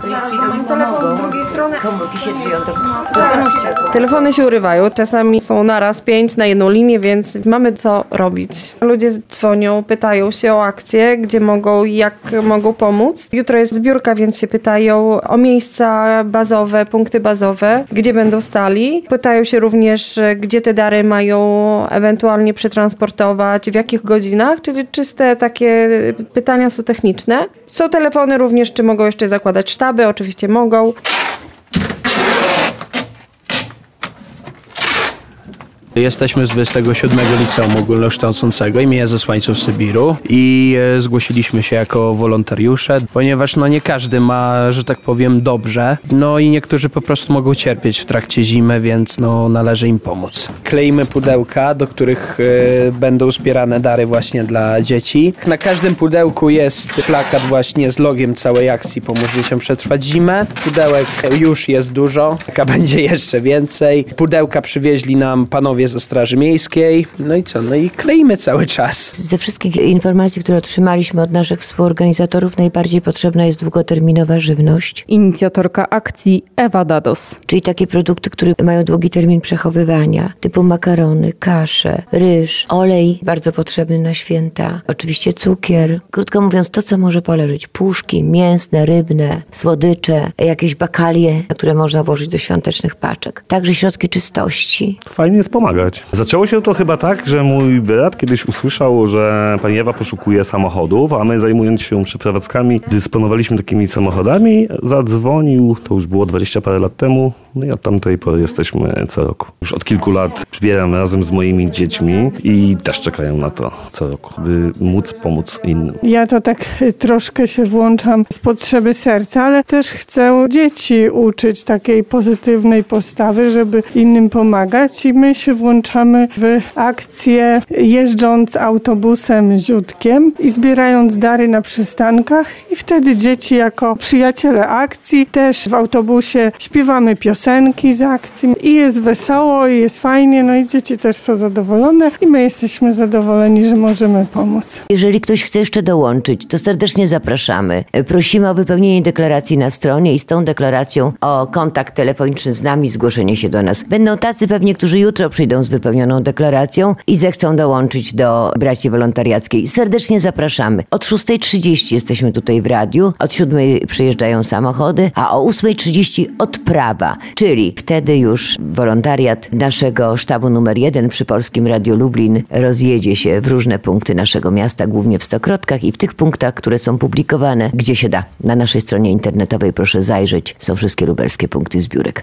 To jak przyjdą i pomogą, komórki się drzeją, to Telefony się urywają, czasami są naraz 5 na jedną linię, więc mamy co robić. Ludzie dzwonią, pytają się o akcje, gdzie mogą, jak mogą pomóc. Jutro jest zbiórka, więc się pytają o miejsca bazowe, punkty bazowe, gdzie będą stali. Pytają się również, gdzie te dary mają ewentualnie przetransportować, w jakich godzinach, czyli czyste takie pytania są techniczne. Są telefony również, czy mogą jeszcze zakładać sztaby, oczywiście mogą. Jesteśmy z 27 Liceum Ogólnokształcącego imienia Zesłańców Sybiru i zgłosiliśmy się jako wolontariusze, ponieważ nie każdy ma, że tak powiem, dobrze. I niektórzy po prostu mogą cierpieć w trakcie zimy, więc należy im pomóc. Kleimy pudełka, do których będą zbierane dary właśnie dla dzieci. Na każdym pudełku jest plakat właśnie z logiem całej akcji Pomóż Dzieciom Przetrwać Zimę. Pudełek już jest dużo, będzie jeszcze więcej. Pudełka przywieźli nam panowie ze Straży Miejskiej. I kleimy cały czas. Ze wszystkich informacji, które otrzymaliśmy od naszych współorganizatorów, najbardziej potrzebna jest długoterminowa żywność. Inicjatorka akcji Ewa Dados. Czyli takie produkty, które mają długi termin przechowywania, typu makarony, kasze, ryż, olej, bardzo potrzebny na święta, oczywiście cukier. Krótko mówiąc, to, co może poleżeć. Puszki mięsne, rybne, słodycze, jakieś bakalie, które można włożyć do świątecznych paczek. Także środki czystości. Fajnie jest pomagać. Zaczęło się to chyba tak, że mój brat kiedyś usłyszał, że pani Ewa poszukuje samochodów, a my, zajmując się przeprowadzkami, dysponowaliśmy takimi samochodami. Zadzwonił, to już było 20 parę lat temu, i od tamtej pory jesteśmy co roku. Już od kilku lat zbieram razem z moimi dziećmi i też czekają na to co roku, by móc pomóc innym. Ja to tak troszkę się włączam z potrzeby serca, ale też chcę dzieci uczyć takiej pozytywnej postawy, żeby innym pomagać, i my się włączamy w akcję jeżdżąc autobusem ziutkiem i zbierając dary na przystankach, i wtedy dzieci jako przyjaciele akcji też w autobusie śpiewamy piosenki z akcji i jest wesoło, i jest fajnie, i dzieci też są zadowolone i my jesteśmy zadowoleni, że możemy pomóc. Jeżeli ktoś chce jeszcze dołączyć, to serdecznie zapraszamy. Prosimy o wypełnienie deklaracji na stronie i z tą deklaracją o kontakt telefoniczny z nami, zgłoszenie się do nas. Będą tacy pewnie, którzy jutro przyjdą z wypełnioną deklaracją i zechcą dołączyć do braci wolontariackiej. Serdecznie zapraszamy. Od 6:30 jesteśmy tutaj w radiu, od 7:00 przyjeżdżają samochody, a o 8:30 odprawa, czyli wtedy już wolontariat naszego sztabu numer 1 przy Polskim Radiu Lublin rozjedzie się w różne punkty naszego miasta, głównie w Stokrotkach i w tych punktach, które są publikowane, gdzie się da. Na naszej stronie internetowej proszę zajrzeć, są wszystkie lubelskie punkty zbiórek.